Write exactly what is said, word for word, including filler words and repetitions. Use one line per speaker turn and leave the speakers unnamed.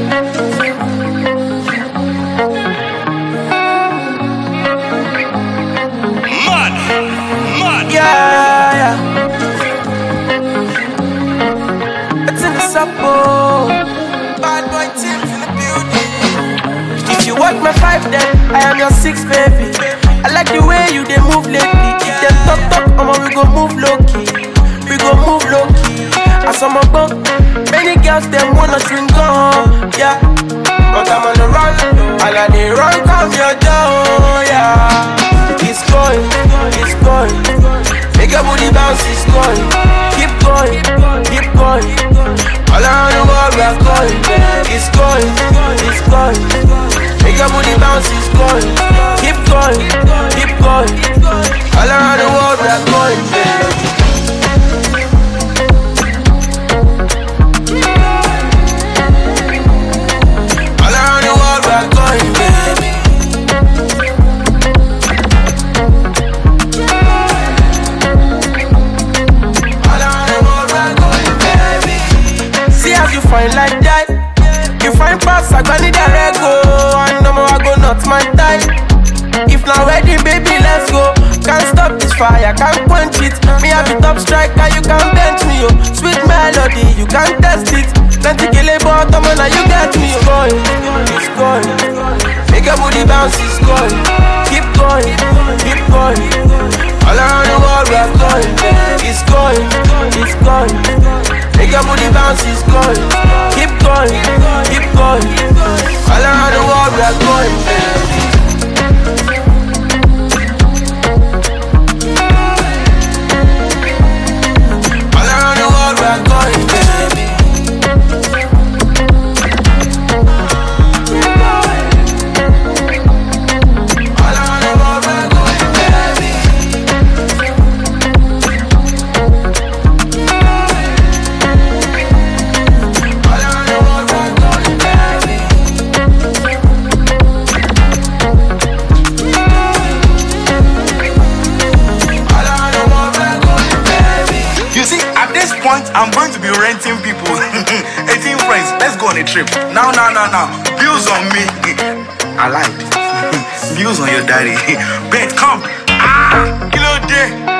What my five then? I am your six, baby. I like the way you they move lately. If them talk talk, I'ma we go move low key. We go move low key. As I'm a bump, many girls them wanna swing on, yeah. But I'm on the run, and I they run come your door, yeah. It's going, it's going. Make your booty bounce, it's going. Keep going, keep going. All around the world we are going. It's going, it's going. Make your booty bounce, it's going. Keep going, keep going. All around the world we are going, baby. All around the world we are going, baby. All around the world we are going, baby. See how you find like that. You find pass, I got need a rego. Not my type. If not ready, baby, let's go. Can't stop this fire, can't quench it. Me have a top striker, you can't bench me, yo. Sweet melody, you can't test it. Plenty kill a bottom, and now you get me. It's going, it's going. Make your booty bounce, it's going. Keep going, keep going. All around the world we are going. It's going, it's going. Make your booty bounce, it's going. Keep going, keep going. All around the world we are going, baby. All around the world we are going, baby. All around the world we are going, baby. All around the world we are going, baby.
Point, I'm going to be renting people. eighteen friends, let's go on a trip. Now, now, now, now. Bills on me. I lied. Bills on your daddy. Bet, come. Ah, kilo day.